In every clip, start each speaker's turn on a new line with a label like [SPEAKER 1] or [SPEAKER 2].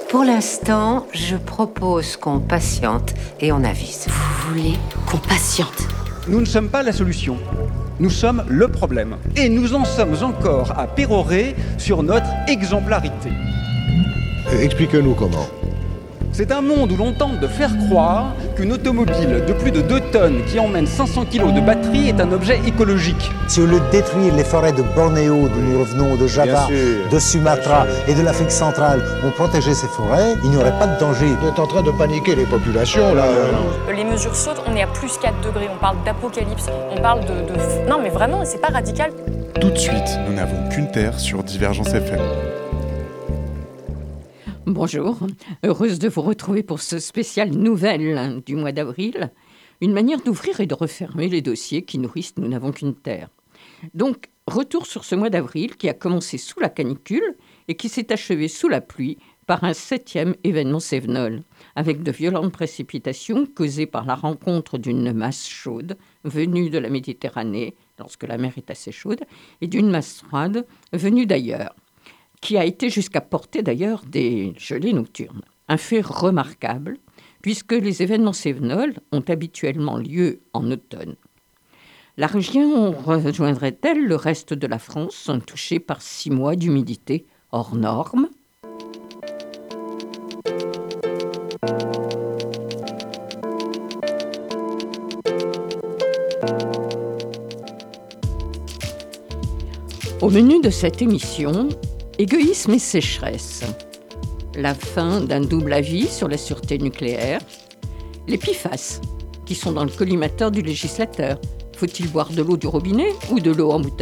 [SPEAKER 1] Pour l'instant, je propose qu'on patiente et on avise.
[SPEAKER 2] Vous voulez qu'on patiente?
[SPEAKER 3] Nous ne sommes pas la solution. Nous sommes le problème. Et nous en sommes encore à pérorer sur notre exemplarité.
[SPEAKER 4] Expliquez-nous comment.
[SPEAKER 3] C'est un monde où l'on tente de faire croire qu'une automobile de plus de 2 tonnes qui emmène 500 kilos de batterie est un objet écologique.
[SPEAKER 5] Si au lieu de détruire les forêts de Bornéo, d'où nous revenons, de Java, de Sumatra et de l'Afrique centrale, on protégeait ces forêts, il n'y aurait pas de danger.
[SPEAKER 4] Vous êtes en train de paniquer les populations, là.
[SPEAKER 6] Les mesures sautent, on est à plus 4 degrés, on parle d'apocalypse, on parle de... Non mais vraiment, c'est pas radical.
[SPEAKER 7] Tout de suite, nous n'avons qu'une terre sur Divergence FM.
[SPEAKER 8] Bonjour, heureuse de vous retrouver pour ce spécial nouvelle du mois d'avril. Une manière d'ouvrir et de refermer les dossiers qui nourrissent Nous n'avons qu'une terre. Donc, retour sur ce mois d'avril qui a commencé sous la canicule et qui s'est achevé sous la pluie par un 7e événement cévenol, avec de violentes précipitations causées par la rencontre d'une masse chaude venue de la Méditerranée, lorsque la mer est assez chaude, et d'une masse froide venue d'ailleurs, qui a été jusqu'à porter d'ailleurs des gelées nocturnes. Un fait remarquable, puisque les événements cévenols ont habituellement lieu en automne. La région rejoindrait-elle le reste de la France, touchée par 6 mois d'humidité hors norme ? Au menu de cette émission, égoïsme et sécheresse, la fin d'un double avis sur la sûreté nucléaire, les PFAS, qui sont dans le collimateur du législateur. Faut-il boire de l'eau du robinet ou de l'eau en bouteille ?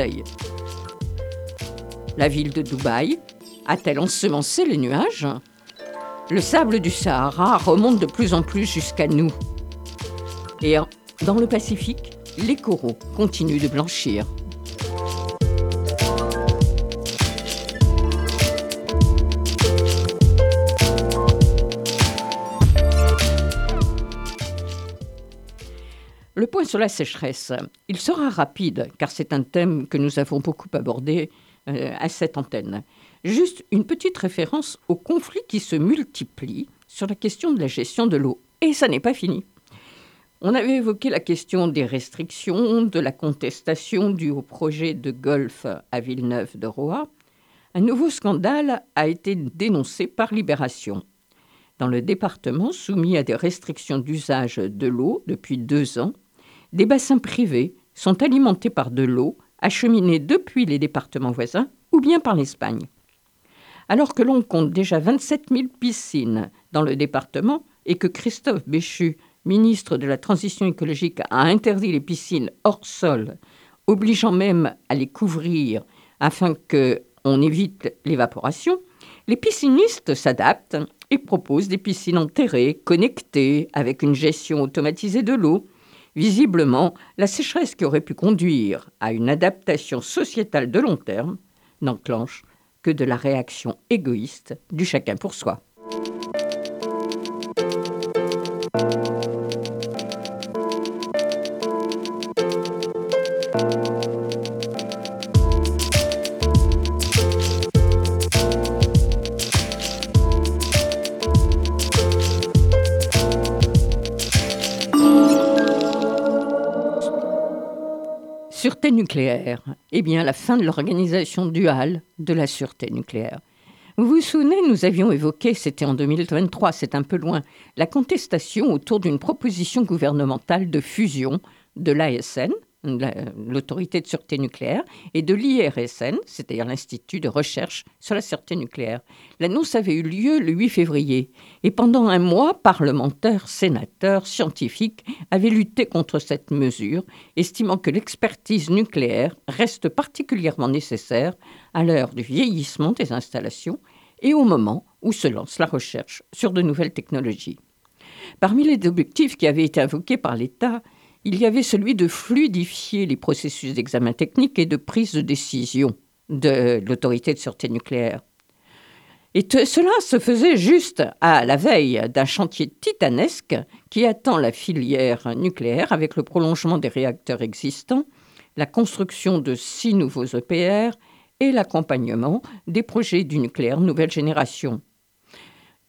[SPEAKER 8] La ville de Dubaï a-t-elle ensemencé les nuages ? Le sable du Sahara remonte de plus en plus jusqu'à nous. Et dans le Pacifique, les coraux continuent de blanchir. Le point sur la sécheresse, il sera rapide, car c'est un thème que nous avons beaucoup abordé à cette antenne. Juste une petite référence aux conflits qui se multiplient sur la question de la gestion de l'eau. Et ça n'est pas fini. On avait évoqué la question des restrictions, de la contestation due au projet de golfe à Villeneuve-de-Roa. Un nouveau scandale a été dénoncé par Libération. Dans le département soumis à des restrictions d'usage de l'eau depuis 2 ans, des bassins privés sont alimentés par de l'eau acheminée depuis les départements voisins ou bien par l'Espagne. Alors que l'on compte déjà 27 000 piscines dans le département et que Christophe Béchu, ministre de la Transition écologique, a interdit les piscines hors sol, obligeant même à les couvrir afin qu'on évite l'évaporation, les piscinistes s'adaptent et proposent des piscines enterrées, connectées, avec une gestion automatisée de l'eau. Visiblement, la sécheresse qui aurait pu conduire à une adaptation sociétale de long terme n'enclenche que de la réaction égoïste du chacun pour soi. Sûreté nucléaire, eh bien la fin de l'organisation duale de la sûreté nucléaire. Vous vous souvenez, nous avions évoqué, c'était en 2023, c'est un peu loin, la contestation autour d'une proposition gouvernementale de fusion de l'ASN, l'autorité de sûreté nucléaire, et de l'IRSN, c'est-à-dire l'Institut de recherche sur la sûreté nucléaire. L'annonce avait eu lieu le 8 février. Et pendant un mois, parlementaires, sénateurs, scientifiques avaient lutté contre cette mesure, estimant que l'expertise nucléaire reste particulièrement nécessaire à l'heure du vieillissement des installations et au moment où se lance la recherche sur de nouvelles technologies. Parmi les objectifs qui avaient été invoqués par l'État, il y avait celui de fluidifier les processus d'examen technique et de prise de décision de l'autorité de sûreté nucléaire. Et cela se faisait juste à la veille d'un chantier titanesque qui attend la filière nucléaire avec le prolongement des réacteurs existants, la construction de 6 nouveaux EPR et l'accompagnement des projets du nucléaire nouvelle génération.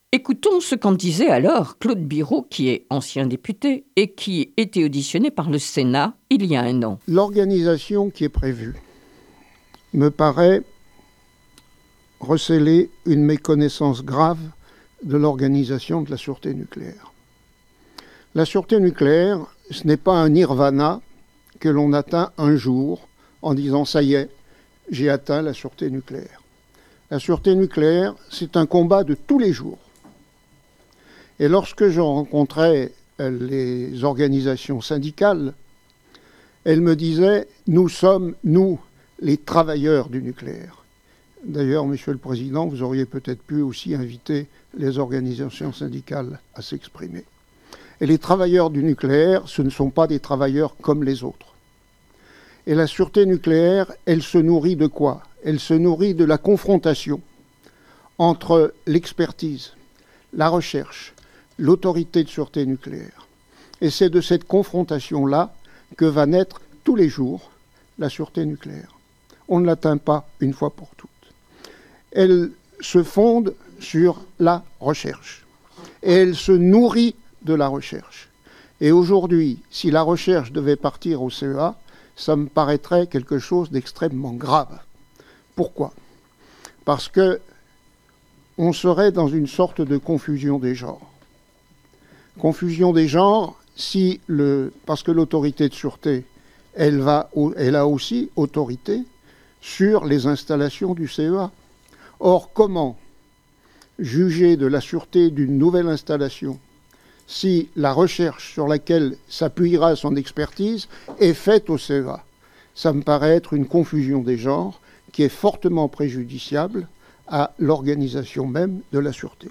[SPEAKER 8] Écoutons ce qu'en disait alors Claude Birault, qui est ancien député et qui était auditionné par le Sénat il y a un an.
[SPEAKER 9] L'organisation qui est prévue me paraît receler une méconnaissance grave de l'organisation de la sûreté nucléaire. La sûreté nucléaire, ce n'est pas un nirvana que l'on atteint un jour en disant « ça y est, j'ai atteint la sûreté nucléaire ». La sûreté nucléaire, c'est un combat de tous les jours. Et lorsque je rencontrais les organisations syndicales, elles me disaient « nous sommes, nous, les travailleurs du nucléaire ». D'ailleurs, Monsieur le Président, vous auriez peut-être pu aussi inviter les organisations syndicales à s'exprimer. Et les travailleurs du nucléaire, ce ne sont pas des travailleurs comme les autres. Et la sûreté nucléaire, elle se nourrit de quoi? Elle se nourrit de la confrontation entre l'expertise, la recherche, l'autorité de sûreté nucléaire. Et c'est de cette confrontation-là que va naître tous les jours la sûreté nucléaire. On ne l'atteint pas une fois pour toutes. Elle se fonde sur la recherche. Et elle se nourrit de la recherche. Et aujourd'hui, si la recherche devait partir au CEA, ça me paraîtrait quelque chose d'extrêmement grave. Pourquoi? Parce que on serait dans une sorte de confusion des genres. Confusion des genres, parce que l'autorité de sûreté, elle a aussi autorité sur les installations du CEA. Or, comment juger de la sûreté d'une nouvelle installation si la recherche sur laquelle s'appuiera son expertise est faite au CEA? Ça me paraît être une confusion des genres qui est fortement préjudiciable à l'organisation même de la sûreté.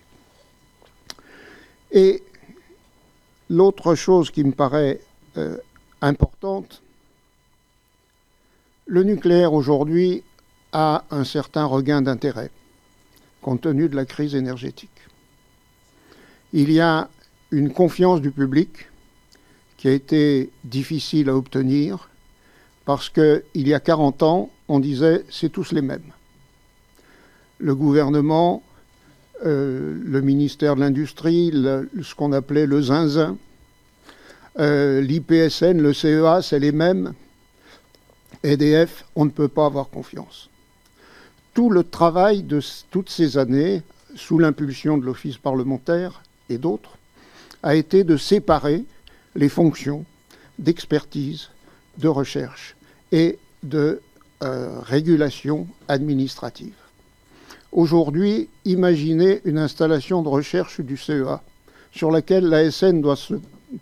[SPEAKER 9] Et l'autre chose qui me paraît importante, le nucléaire aujourd'hui a un certain regain d'intérêt, compte tenu de la crise énergétique. Il y a une confiance du public qui a été difficile à obtenir parce qu'il y a 40 ans, on disait « c'est tous les mêmes ». Le gouvernement, le ministère de l'Industrie, ce qu'on appelait le zinzin, l'IPSN, le CEA, c'est les mêmes. EDF, on ne peut pas avoir confiance. Tout le travail de toutes ces années, sous l'impulsion de l'Office parlementaire et d'autres, a été de séparer les fonctions d'expertise, de recherche et de régulation administrative. Aujourd'hui, imaginez une installation de recherche du CEA sur laquelle l'ASN doit se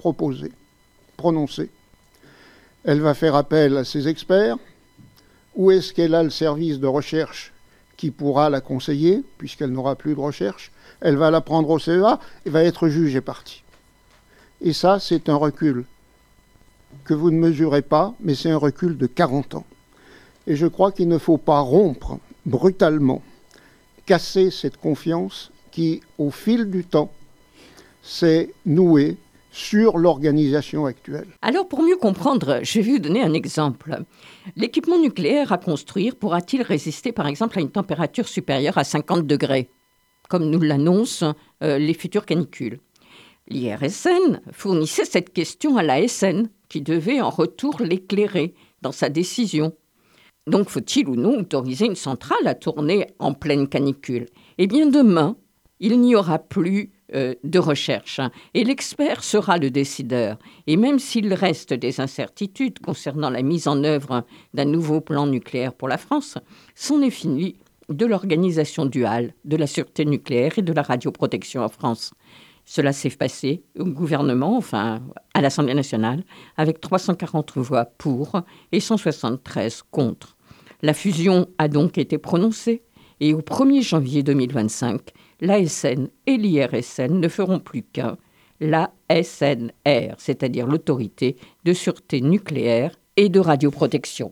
[SPEAKER 9] prononcer. Elle va faire appel à ses experts. Où est-ce qu'elle a le service de recherche qui pourra la conseiller, puisqu'elle n'aura plus de recherche? Elle va la prendre au CEA et va être juge et partie. Et ça, c'est un recul que vous ne mesurez pas, mais c'est un recul de 40 ans. Et je crois qu'il ne faut pas rompre brutalement, casser cette confiance qui, au fil du temps, s'est nouée sur l'organisation actuelle.
[SPEAKER 8] Alors, pour mieux comprendre, je vais vous donner un exemple. L'équipement nucléaire à construire pourra-t-il résister, par exemple, à une température supérieure à 50 degrés, comme nous l'annoncent les futures canicules? L'IRSN fournissait cette question à l'ASN, qui devait en retour l'éclairer dans sa décision. Donc, faut-il ou non autoriser une centrale à tourner en pleine canicule? Eh bien, demain, il n'y aura plus de recherche. Et l'expert sera le décideur. Et même s'il reste des incertitudes concernant la mise en œuvre d'un nouveau plan nucléaire pour la France, c'en est fini de l'organisation duale de la sûreté nucléaire et de la radioprotection en France. Cela s'est passé au gouvernement, enfin à l'Assemblée nationale, avec 340 voix pour et 173 contre. La fusion a donc été prononcée et au 1er janvier 2025, l'ASN et l'IRSN ne feront plus qu'un, l'ASNR, c'est-à-dire l'autorité de sûreté nucléaire et de radioprotection.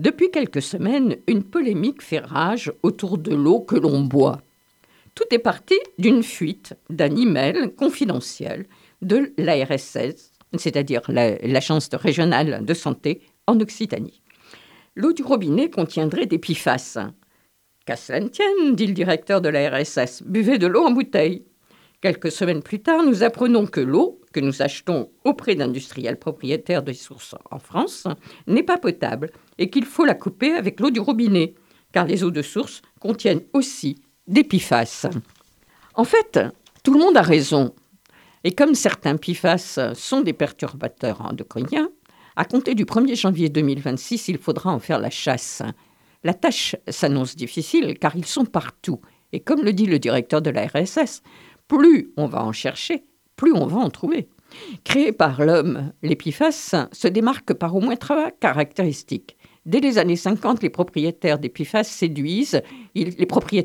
[SPEAKER 8] Depuis quelques semaines, une polémique fait rage autour de l'eau que l'on boit. Tout est parti d'une fuite d'un email confidentiel de l'ARSS, c'est-à-dire l'Agence régionale de santé en Occitanie. L'eau du robinet contiendrait des PFAS. Qu'à cela ne tienne, dit le directeur de l'ARSS, buvez de l'eau en bouteille. Quelques semaines plus tard, nous apprenons que l'eau que nous achetons auprès d'industriels propriétaires des sources en France n'est pas potable et qu'il faut la couper avec l'eau du robinet, car les eaux de source contiennent aussi des PFAS. En fait, tout le monde a raison. Et comme certains PFAS sont des perturbateurs endocriniens, à compter du 1er janvier 2026, il faudra en faire la chasse. La tâche s'annonce difficile car ils sont partout. Et comme le dit le directeur de la RSS, plus on va en chercher, plus on va en trouver. Créés par l'homme, les PFAS se démarquent par au moins 3 caractéristiques. Dès les années 50, les propriétés des PFAS séduisent. Ils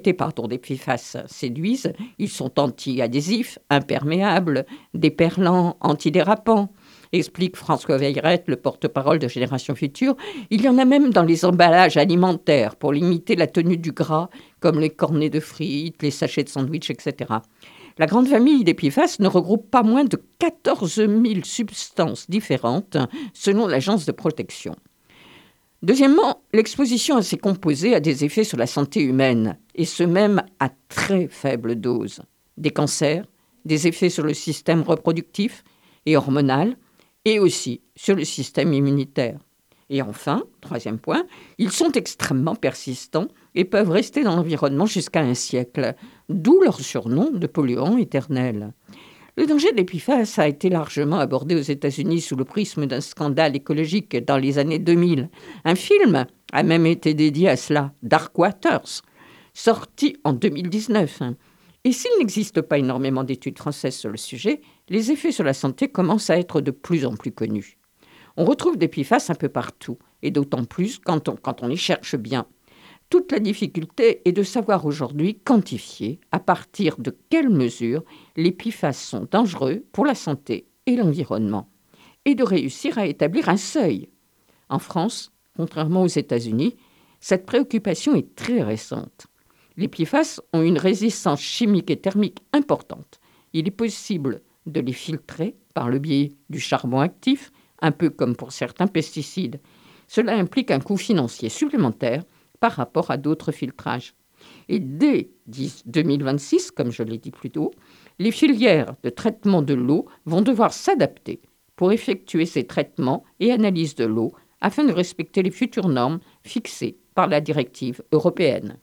[SPEAKER 8] sont anti-adhésifs, imperméables, déperlants, antidérapants. Explique François Veillerette, le porte-parole de Génération Future. Il y en a même dans les emballages alimentaires pour limiter la tenue du gras, comme les cornets de frites, les sachets de sandwich, etc. La grande famille des PFAS ne regroupe pas moins de 14 000 substances différentes, selon l'Agence de protection. Deuxièmement, l'exposition à ces composés a des effets sur la santé humaine, et ce même à très faible dose. Des cancers, des effets sur le système reproductif et hormonal, et aussi sur le système immunitaire. Et enfin, troisième point, ils sont extrêmement persistants et peuvent rester dans l'environnement jusqu'à 1 siècle, d'où leur surnom de polluants éternels. Le danger des PFAS a été largement abordé aux États-Unis sous le prisme d'un scandale écologique dans les années 2000. Un film a même été dédié à cela, Dark Waters, sorti en 2019. Et s'il n'existe pas énormément d'études françaises sur le sujet, les effets sur la santé commencent à être de plus en plus connus. On retrouve des PFAS un peu partout, et d'autant plus quand on les cherche bien. Toute la difficulté est de savoir aujourd'hui quantifier à partir de quelles mesures les PFAS sont dangereux pour la santé et l'environnement, et de réussir à établir un seuil. En France, contrairement aux États-Unis, cette préoccupation est très récente. Les PFAS ont une résistance chimique et thermique importante. Il est possible de les filtrer par le biais du charbon actif, un peu comme pour certains pesticides. Cela implique un coût financier supplémentaire par rapport à d'autres filtrages. Et dès 2026, comme je l'ai dit plus tôt, les filières de traitement de l'eau vont devoir s'adapter pour effectuer ces traitements et analyses de l'eau afin de respecter les futures normes fixées par la directive européenne.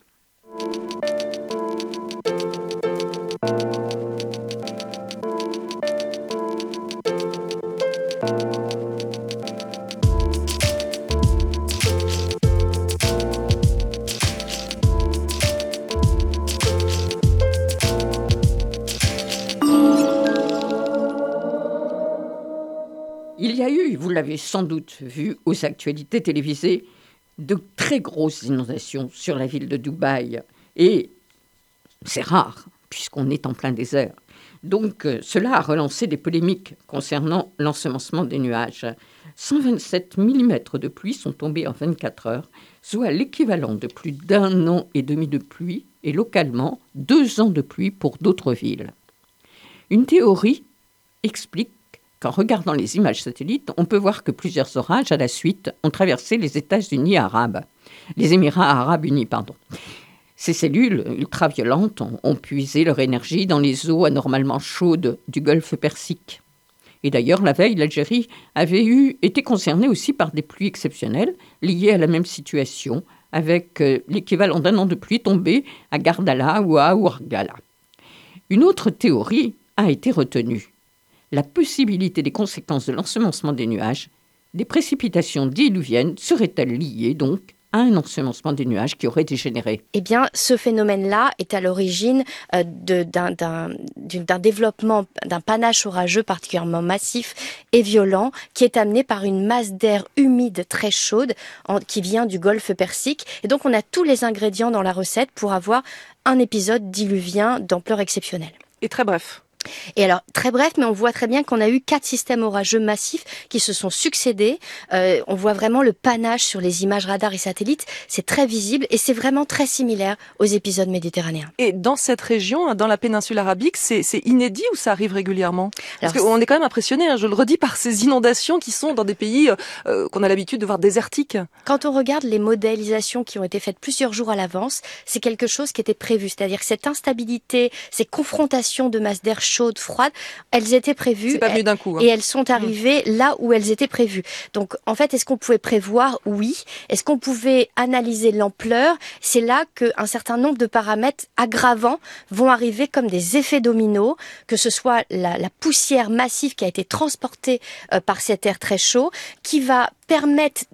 [SPEAKER 8] Il y a eu, vous l'avez sans doute vu aux actualités télévisées, de très grosses inondations sur la ville de Dubaï. Et c'est rare, puisqu'on est en plein désert. Donc, cela a relancé des polémiques concernant l'ensemencement des nuages. 127 mm de pluie sont tombés en 24 heures, soit l'équivalent de plus d'1 an et demi de pluie, et localement 2 ans de pluie pour d'autres villes. Une théorie explique qu'en regardant les images satellites, on peut voir que plusieurs orages à la suite ont traversé les États-Unis arabes. Les Émirats arabes unis, pardon. Ces cellules ultraviolentes ont puisé leur énergie dans les eaux anormalement chaudes du golfe Persique. Et d'ailleurs, la veille, l'Algérie avait été concernée aussi par des pluies exceptionnelles liées à la même situation, avec l'équivalent d'1 an de pluie tombée à Gardala ou à Ouargla. Une autre théorie a été retenue. La possibilité des conséquences de l'ensemencement des nuages, des précipitations diluviennes seraient-elles liées donc à un ensemencement des nuages qui aurait dégénéré?
[SPEAKER 10] Eh bien, ce phénomène-là est à l'origine d'un développement d'un panache orageux particulièrement massif et violent qui est amené par une masse d'air humide très chaude qui vient du golfe Persique. Et donc, on a tous les ingrédients dans la recette pour avoir un épisode diluvien d'ampleur exceptionnelle.
[SPEAKER 11] Et très bref.
[SPEAKER 10] Et alors, très bref, mais on voit très bien qu'on a eu 4 systèmes orageux massifs qui se sont succédés. On voit vraiment le panache sur les images radars et satellites. C'est très visible et c'est vraiment très similaire aux épisodes méditerranéens.
[SPEAKER 11] Et dans cette région, dans la péninsule arabique, c'est inédit ou ça arrive régulièrement? Parce qu'on est quand même impressionné, je le redis, par ces inondations qui sont dans des pays qu'on a l'habitude de voir désertiques.
[SPEAKER 10] Quand on regarde les modélisations qui ont été faites plusieurs jours à l'avance, c'est quelque chose qui était prévu. C'est-à-dire que cette instabilité, ces confrontations de masses d'air chaudes, froides, elles étaient prévues.
[SPEAKER 11] C'est pas venu d'un coup.
[SPEAKER 10] Et elles sont arrivées là où elles étaient prévues. Donc, en fait, est-ce qu'on pouvait prévoir? Oui. Est-ce qu'on pouvait analyser l'ampleur? C'est là qu'un certain nombre de paramètres aggravants vont arriver comme des effets dominos, que ce soit la poussière massive qui a été transportée par cet air très chaud, qui va permettre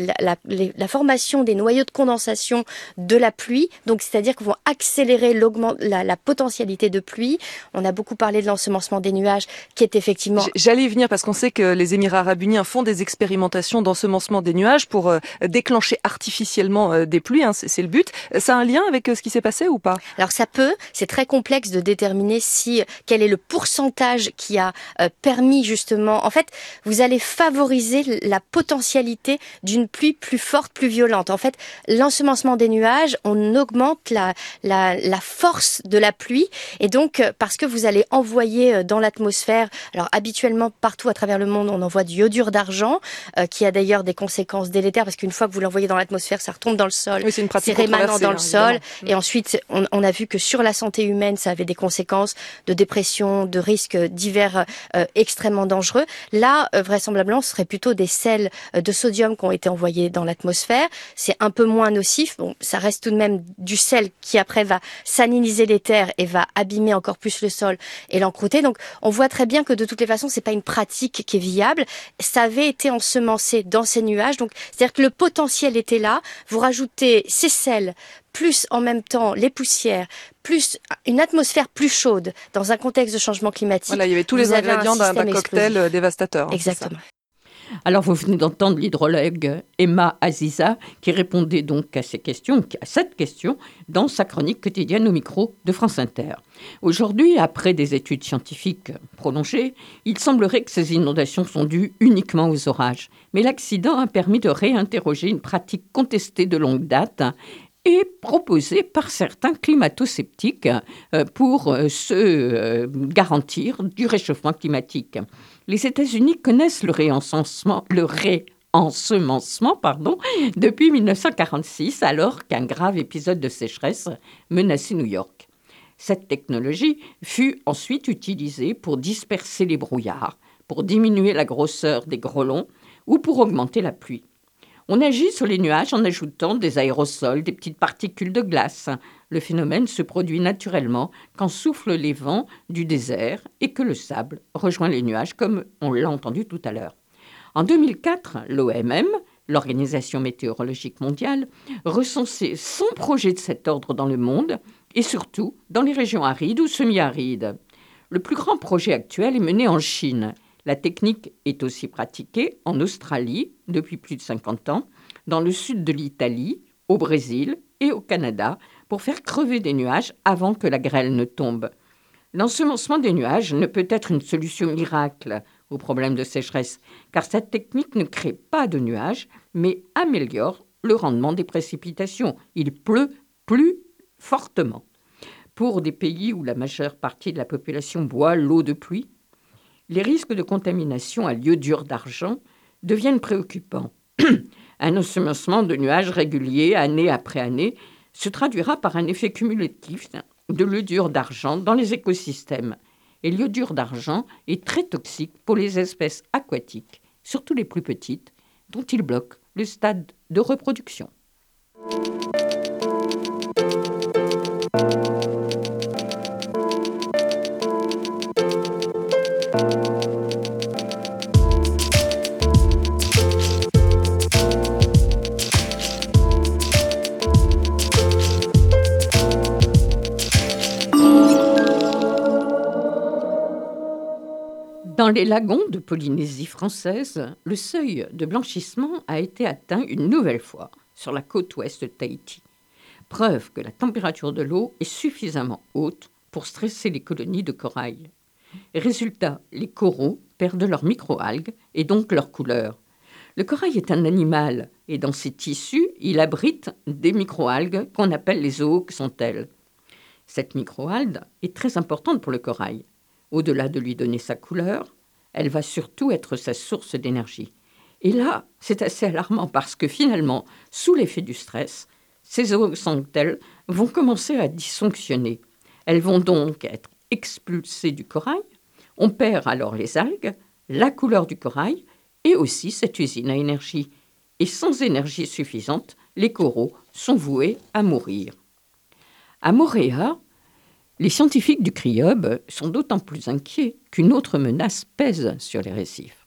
[SPEAKER 10] la formation des noyaux de condensation de la pluie, donc c'est-à-dire qu'ils vont accélérer la potentialité de pluie. On a beaucoup parlé de l'ensemencement des nuages, qui est effectivement...
[SPEAKER 11] J'allais y venir parce qu'on sait que les Émirats arabes unis font des expérimentations d'ensemencement des nuages pour déclencher artificiellement des pluies, c'est le but. Ça a un lien avec ce qui s'est passé ou pas?
[SPEAKER 10] Alors ça peut, c'est très complexe de déterminer quel est le pourcentage qui a permis justement... En fait, vous allez favoriser la potentialité d'une pluie plus forte, plus violente. En fait, l'ensemencement des nuages, on augmente la force de la pluie, et donc parce que vous allez envoyer dans l'atmosphère, alors habituellement partout à travers le monde, on envoie du iodure d'argent, qui a d'ailleurs des conséquences délétères, parce qu'une fois que vous l'envoyez dans l'atmosphère, ça retombe dans le sol,
[SPEAKER 11] oui, c'est
[SPEAKER 10] rémanent dans le sol,
[SPEAKER 11] évidemment.
[SPEAKER 10] et ensuite on a vu que sur la santé humaine, ça avait des conséquences de dépression, de risques divers extrêmement dangereux. Là, vraisemblablement, ce serait plutôt des sels de sodium qui ont été envoyés dans l'atmosphère. C'est un peu moins nocif. Bon, ça reste tout de même du sel qui après va saliniser les terres et va abîmer encore plus le sol et l'encrouter. Donc, on voit très bien que de toutes les façons, c'est pas une pratique qui est viable. Ça avait été ensemencé dans ces nuages. Donc, c'est-à-dire que le potentiel était là. Vous rajoutez ces sels, plus en même temps les poussières, plus une atmosphère plus chaude dans un contexte de changement climatique.
[SPEAKER 11] Voilà, il y avait tous les ingrédients d'un cocktail dévastateur.
[SPEAKER 10] Exactement.
[SPEAKER 8] Alors, vous venez d'entendre l'hydrologue Emma Aziza qui répondait donc à cette question dans sa chronique quotidienne au micro de France Inter. Aujourd'hui, après des études scientifiques prolongées, il semblerait que ces inondations sont dues uniquement aux orages. Mais l'accident a permis de réinterroger une pratique contestée de longue date et proposée par certains climato-sceptiques pour se garantir du réchauffement climatique. Les États-Unis connaissent le réensemencement depuis 1946, alors qu'un grave épisode de sécheresse menaçait New York. Cette technologie fut ensuite utilisée pour disperser les brouillards, pour diminuer la grosseur des grêlons ou pour augmenter la pluie. On agit sur les nuages en ajoutant des aérosols, des petites particules de glace. Le phénomène se produit naturellement quand soufflent les vents du désert et que le sable rejoint les nuages, comme on l'a entendu tout à l'heure. En 2004, l'OMM, l'Organisation météorologique mondiale, recensait 100 projets de cet ordre dans le monde et surtout dans les régions arides ou semi-arides. Le plus grand projet actuel est mené en Chine. La technique est aussi pratiquée en Australie depuis plus de 50 ans, dans le sud de l'Italie, au Brésil et au Canada, pour faire crever des nuages avant que la grêle ne tombe. L'ensemencement des nuages ne peut être une solution miracle au problème de sécheresse, car cette technique ne crée pas de nuages, mais améliore le rendement des précipitations. Il pleut plus fortement. Pour des pays où la majeure partie de la population boit l'eau de pluie, les risques de contamination à l'iodure d'argent deviennent préoccupants. Un ensemencement de nuages régulier, année après année, se traduira par un effet cumulatif de l'iodure d'argent dans les écosystèmes. Et l'iodure d'argent est très toxique pour les espèces aquatiques, surtout les plus petites, dont il bloque le stade de reproduction. Dans les lagons de Polynésie française, le seuil de blanchissement a été atteint une nouvelle fois sur la côte ouest de Tahiti. Preuve que la température de l'eau est suffisamment haute pour stresser les colonies de corail. Résultat, les coraux perdent leurs microalgues et donc leur couleur. Le corail est un animal et dans ses tissus, il abrite des microalgues qu'on appelle les zooxanthelles. Cette microalgue est très importante pour le corail. Au-delà de lui donner sa couleur, elle va surtout être sa source d'énergie. Et là, c'est assez alarmant parce que finalement, sous l'effet du stress, ces zooxanthelles vont commencer à dysfonctionner. Elles vont donc être expulsées du corail. On perd alors les algues, la couleur du corail et aussi cette usine à énergie. Et sans énergie suffisante, les coraux sont voués à mourir. À Moorea, les scientifiques du CRIOB sont d'autant plus inquiets qu'une autre menace pèse sur les récifs.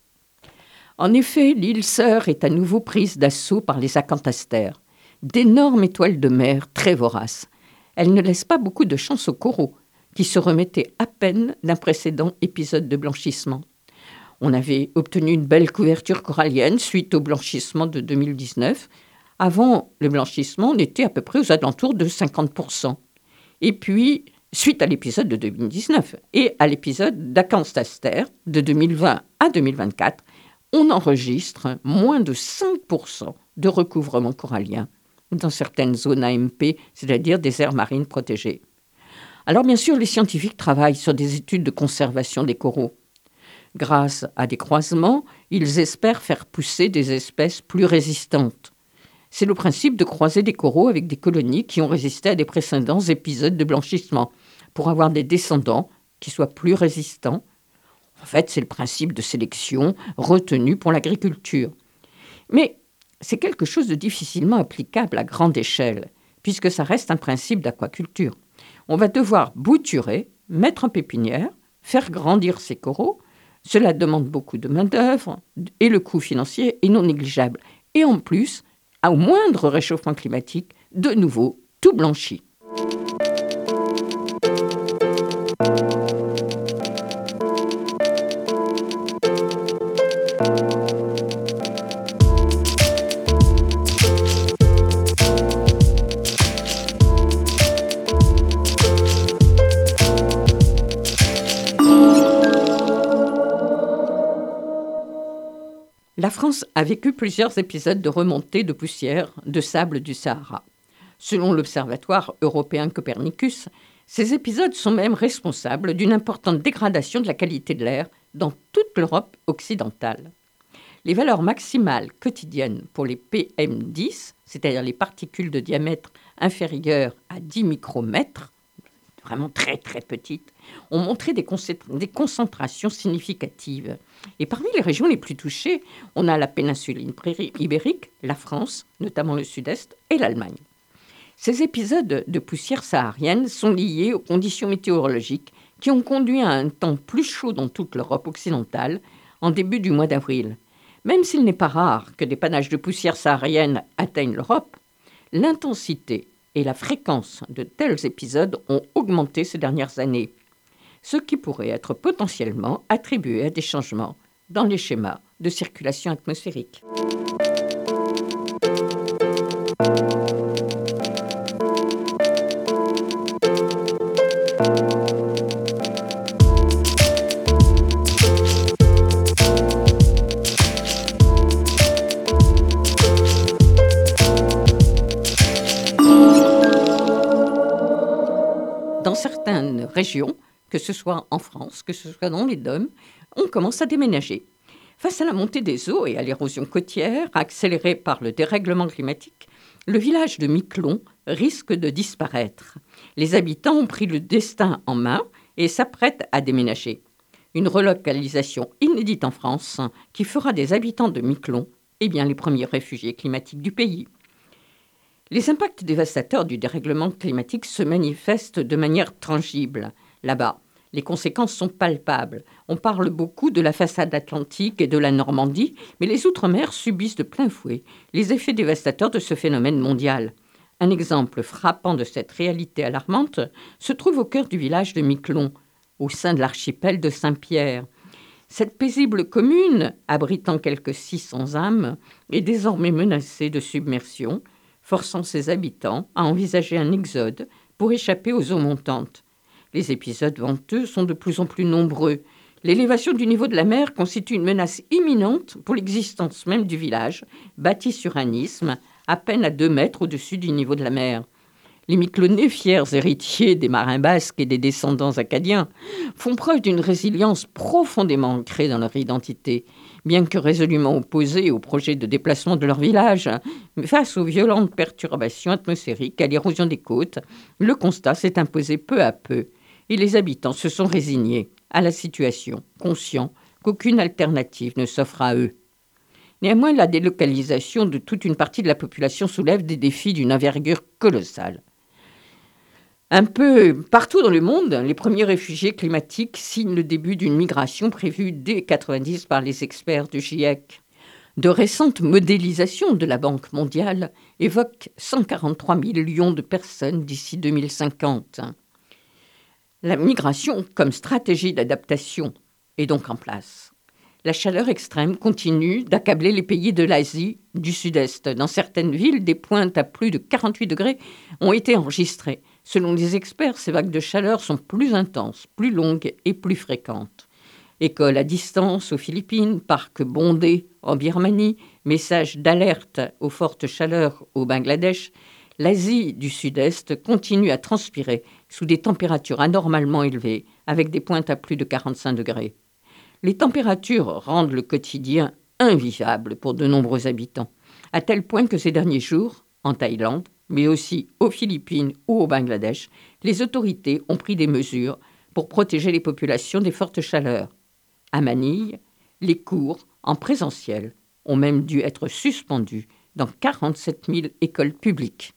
[SPEAKER 8] En effet, l'île Sœur est à nouveau prise d'assaut par les acanthastères, d'énormes étoiles de mer très voraces. Elles ne laissent pas beaucoup de chance aux coraux, qui se remettaient à peine d'un précédent épisode de blanchissement. On avait obtenu une belle couverture corallienne suite au blanchissement de 2019. Avant le blanchissement, on était à peu près aux alentours de 50%. Et puis, suite à l'épisode de 2019 et à l'épisode d'Acanthastère de 2020 à 2024, on enregistre moins de 5% de recouvrement corallien dans certaines zones AMP, c'est-à-dire des aires marines protégées. Alors bien sûr, les scientifiques travaillent sur des études de conservation des coraux. Grâce à des croisements, ils espèrent faire pousser des espèces plus résistantes. C'est le principe de croiser des coraux avec des colonies qui ont résisté à des précédents épisodes de blanchissement, pour avoir des descendants qui soient plus résistants. En fait, c'est le principe de sélection retenu pour l'agriculture. Mais c'est quelque chose de difficilement applicable à grande échelle, puisque ça reste un principe d'aquaculture. On va devoir bouturer, mettre en pépinière, faire grandir ces coraux. Cela demande beaucoup de main-d'œuvre et le coût financier est non négligeable. Et en plus, au moindre réchauffement climatique, de nouveau, tout blanchit. La France a vécu plusieurs épisodes de remontée de poussière de sable du Sahara. Selon l'Observatoire européen Copernicus, ces épisodes sont même responsables d'une importante dégradation de la qualité de l'air dans toute l'Europe occidentale. Les valeurs maximales quotidiennes pour les PM10, c'est-à-dire les particules de diamètre inférieur à 10 micromètres, vraiment très très petites, ont montré des concentrations significatives. Et parmi les régions les plus touchées, on a la péninsule ibérique, la France, notamment le sud-est, et l'Allemagne. Ces épisodes de poussière saharienne sont liés aux conditions météorologiques qui ont conduit à un temps plus chaud dans toute l'Europe occidentale en début du mois d'avril. Même s'il n'est pas rare que des panaches de poussière saharienne atteignent l'Europe, l'intensité et la fréquence de tels épisodes ont augmenté ces dernières années, ce qui pourrait être potentiellement attribué à des changements dans les schémas de circulation atmosphérique. Dans certaines régions, que ce soit en France, que ce soit dans les DOM, on commence à déménager. Face à la montée des eaux et à l'érosion côtière, accélérée par le dérèglement climatique, le village de Miquelon risque de disparaître. Les habitants ont pris le destin en main et s'apprêtent à déménager. Une relocalisation inédite en France qui fera des habitants de Miquelon les premiers réfugiés climatiques du pays. Les impacts dévastateurs du dérèglement climatique se manifestent de manière tangible. Là-bas, les conséquences sont palpables. On parle beaucoup de la façade atlantique et de la Normandie, mais les Outre-mer subissent de plein fouet les effets dévastateurs de ce phénomène mondial. Un exemple frappant de cette réalité alarmante se trouve au cœur du village de Miquelon, au sein de l'archipel de Saint-Pierre. Cette paisible commune, abritant quelques 600 âmes, est désormais menacée de submersion, forçant ses habitants à envisager un exode pour échapper aux eaux montantes. Les épisodes venteux sont de plus en plus nombreux. L'élévation du niveau de la mer constitue une menace imminente pour l'existence même du village, bâti sur un isthme, à peine à 2 mètres au-dessus du niveau de la mer. Les Miquelonais, fiers héritiers des marins basques et des descendants acadiens, font preuve d'une résilience profondément ancrée dans leur identité. Bien que résolument opposés au projet de déplacement de leur village, face aux violentes perturbations atmosphériques, à l'érosion des côtes, le constat s'est imposé peu à peu et les habitants se sont résignés à la situation, conscients qu'aucune alternative ne s'offre à eux. Néanmoins, la délocalisation de toute une partie de la population soulève des défis d'une envergure colossale. Un peu partout dans le monde, les premiers réfugiés climatiques signent le début d'une migration prévue dès 1990 par les experts du GIEC. De récentes modélisations de la Banque mondiale évoquent 143 millions de personnes d'ici 2050. La migration comme stratégie d'adaptation est donc en place. La chaleur extrême continue d'accabler les pays de l'Asie du Sud-Est. Dans certaines villes, des pointes à plus de 48 degrés ont été enregistrées. Selon les experts, ces vagues de chaleur sont plus intenses, plus longues et plus fréquentes. Écoles à distance aux Philippines, parcs bondés en Birmanie, messages d'alerte aux fortes chaleurs au Bangladesh, l'Asie du Sud-Est continue à transpirer sous des températures anormalement élevées, avec des pointes à plus de 45 degrés. Les températures rendent le quotidien invivable pour de nombreux habitants, à tel point que ces derniers jours, en Thaïlande, mais aussi aux Philippines ou au Bangladesh, les autorités ont pris des mesures pour protéger les populations des fortes chaleurs. À Manille, les cours en présentiel ont même dû être suspendus dans 47 000 écoles publiques.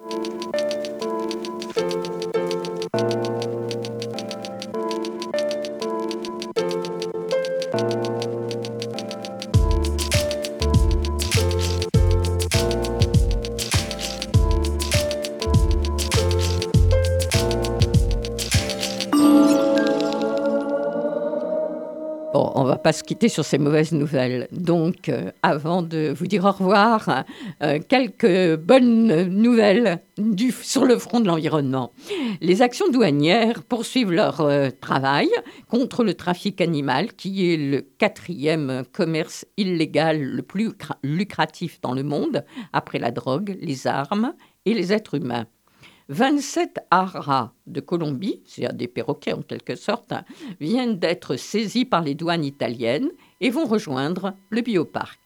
[SPEAKER 8] Bon, on ne va pas se quitter sur ces mauvaises nouvelles. Donc, avant de vous dire au revoir, quelques bonnes nouvelles sur le front de l'environnement. Les actions douanières poursuivent leur travail contre le trafic animal, qui est le 4e commerce illégal le plus lucratif dans le monde, après la drogue, les armes et les êtres humains. 27 haras de Colombie, c'est-à-dire des perroquets en quelque sorte, viennent d'être saisis par les douanes italiennes et vont rejoindre le bioparc.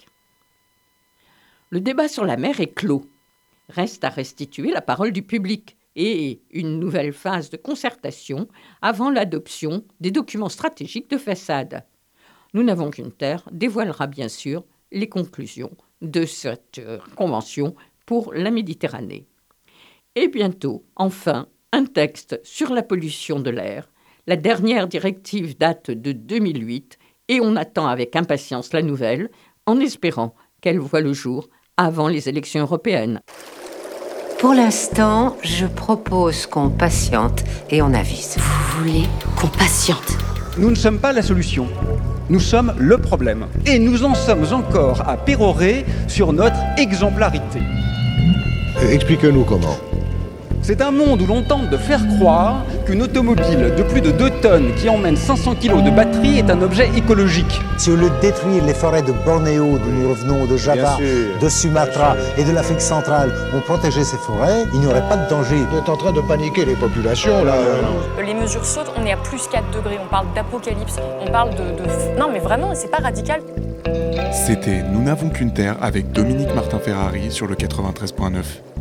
[SPEAKER 8] Le débat sur la mer est clos. Reste à restituer la parole du public et une nouvelle phase de concertation avant l'adoption des documents stratégiques de façade. Nous n'avons qu'une terre dévoilera bien sûr les conclusions de cette convention pour la Méditerranée. Et bientôt, enfin, un texte sur la pollution de l'air. La dernière directive date de 2008 et on attend avec impatience la nouvelle, en espérant qu'elle voie le jour avant les élections européennes.
[SPEAKER 1] Pour l'instant, je propose qu'on patiente et on avise.
[SPEAKER 2] Vous voulez qu'on patiente?
[SPEAKER 3] Nous ne sommes pas la solution. Nous sommes le problème. Et nous en sommes encore à pérorer sur notre exemplarité.
[SPEAKER 4] Expliquez-nous comment.
[SPEAKER 3] C'est un monde où l'on tente de faire croire qu'une automobile de plus de 2 tonnes qui emmène 500 kg de batterie est un objet écologique.
[SPEAKER 5] Si au lieu de détruire les forêts de Bornéo, d'où nous revenons, de Java, de Sumatra et de l'Afrique centrale, on protégeait ces forêts, il n'y aurait pas de danger.
[SPEAKER 4] Vous êtes en train de paniquer les populations, là.
[SPEAKER 6] Les mesures sautent, on est à plus 4 degrés, on parle d'apocalypse, on parle de... Non mais vraiment, c'est pas radical.
[SPEAKER 7] C'était Nous n'avons qu'une terre avec Dominique Martin-Ferrari sur le 93.9.